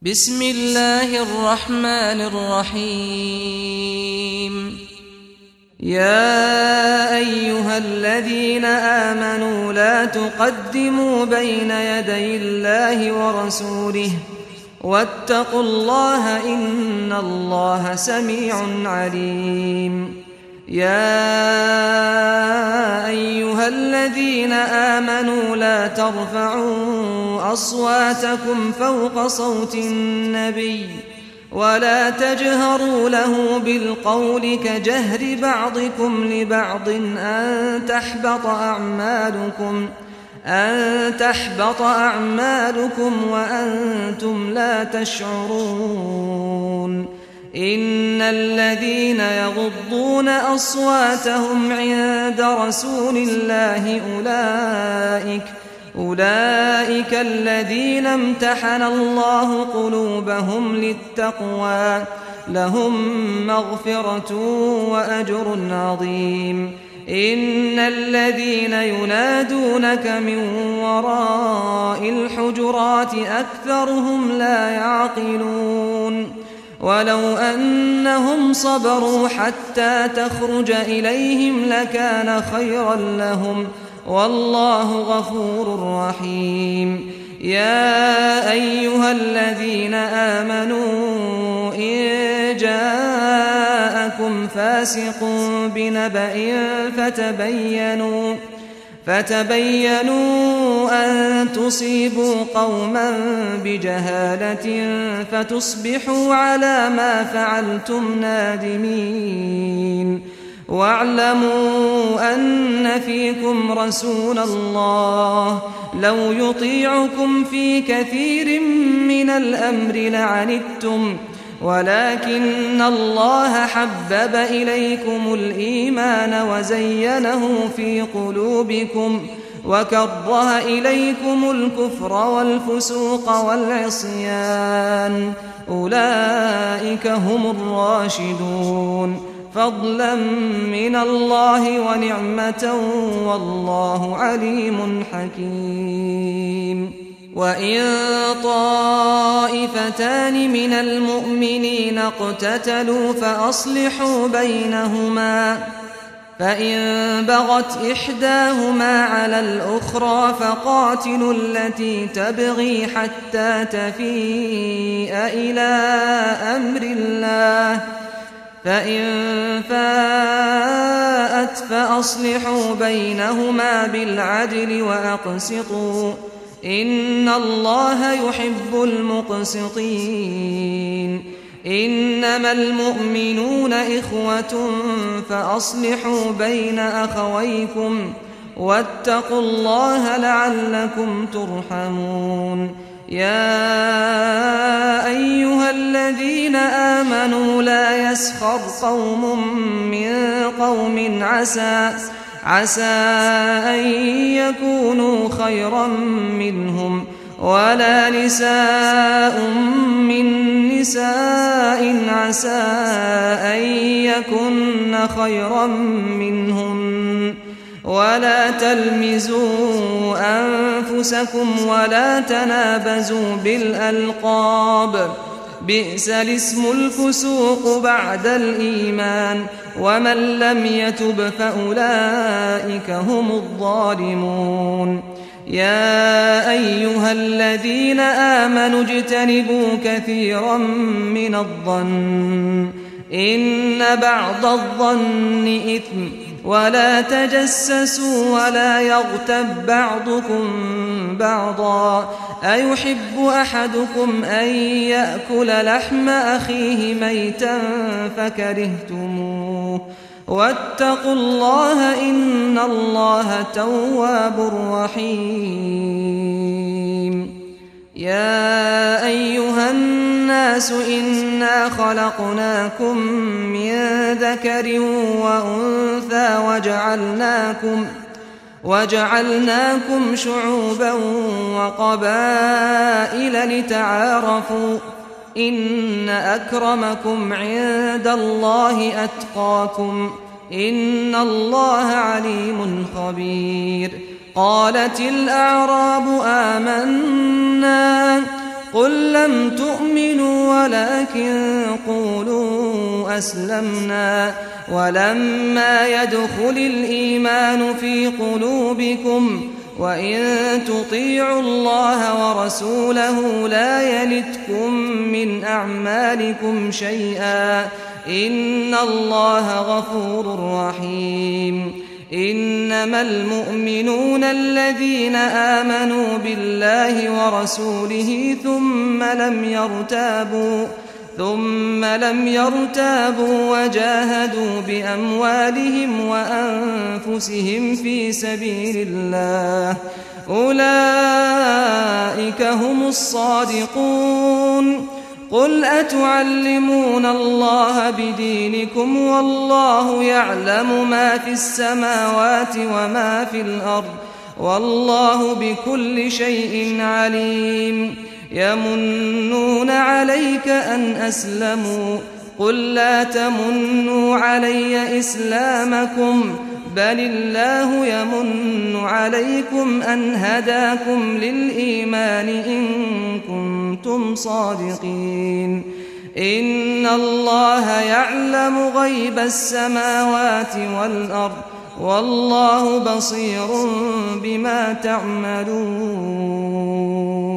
بسم الله الرحمن الرحيم. يا أيها الذين آمنوا لا تقدموا بين يدي الله ورسوله واتقوا الله إن الله سميع عليم. يا أيها الذين آمنوا لا ترفعوا أصواتكم فوق صوت النبي ولا تجهروا له بالقول كجهر بعضكم لبعض أن تحبط أعمالكم وأنتم لا تشعرون. إن الذين يغضون أصواتهم عند رسول الله أولئك الذين امتحن الله قلوبهم للتقوى لهم مغفرة وأجر عظيم. إن الذين ينادونك من وراء الحجرات أكثرهم لا يعقلون. ولو أنهم صبروا حتى تخرج إليهم لكان خيرا لهم والله غفور رحيم. يا أيها الذين آمنوا إن جاءكم فاسق بنبأ فتبينوا أن تصيبوا قوما بجهالة فتصبحوا على ما فعلتم نادمين. واعلموا أن فيكم رسول الله لو يطيعكم في كثير من الأمر لعنتم ولكن الله حبب إليكم الإيمان وزينه في قلوبكم وكره إليكم الكفر والفسوق والعصيان أولئك هم الراشدون فضلا من الله ونعمة والله عليم حكيم. وإن طائفتان من المؤمنين اقتتلوا فأصلحوا بينهما فإن بغت إحداهما على الأخرى فقاتلوا التي تبغي حتى تفيء إلى أمر الله فإن فاءت فأصلحوا بينهما بالعدل وأقسطوا إن الله يحب المقسطين. إنما المؤمنون إخوة فأصلحوا بين أخويكم واتقوا الله لعلكم ترحمون. يا أيها الذين آمنوا لا يسخر قوم من قوم عسى أن يكونوا خيرا منهم ولا نساء من نساء عسى أن يكن خيرا منهن ولا تلمزوا أنفسكم ولا تنابزوا بالألقاب بئس الاسم الفسوق بعد الإيمان ومن لم يتب فأولئك هم الظالمون. يا أيها الذين آمنوا اجتنبوا كثيرا من الظن إن بعض الظن إثم ولا تجسسوا ولا يغتب بعضكم بعضا أيحب أحدكم أن يأكل لحم أخيه ميتا فكرهتموه واتقوا الله إن الله تواب رحيم. يا أيها الناس إنا خلقناكم من ذكر وأنثى وجعلناكم شعوبا وقبائل لتعارفوا إن أكرمكم عند الله أتقاكم إن الله عليم خبير. قالت الأعراب آمنا قل لم تؤمنوا ولكن قولوا أسلمنا ولما يدخل الإيمان في قلوبكم وإن تطيعوا الله ورسوله لا يلتكم من أعمالكم شيئا إن الله غفور رحيم إنما المؤمنون الذين آمنوا بالله ورسوله ثم لم يرتابوا وجاهدوا بأموالهم وأنفسهم في سبيل الله أولئك هم الصادقون قل أتعلمون الله بدينكم والله يعلم ما في السماوات وما في الأرض والله بكل شيء عليم يمنون عليك أن أسلموا قل لا تمنوا علي إسلامكم بل الله يمن عليكم أن هداكم للإيمان إن كنتم صادقين إن الله يعلم غيب السماوات والأرض والله بصير بما تعملون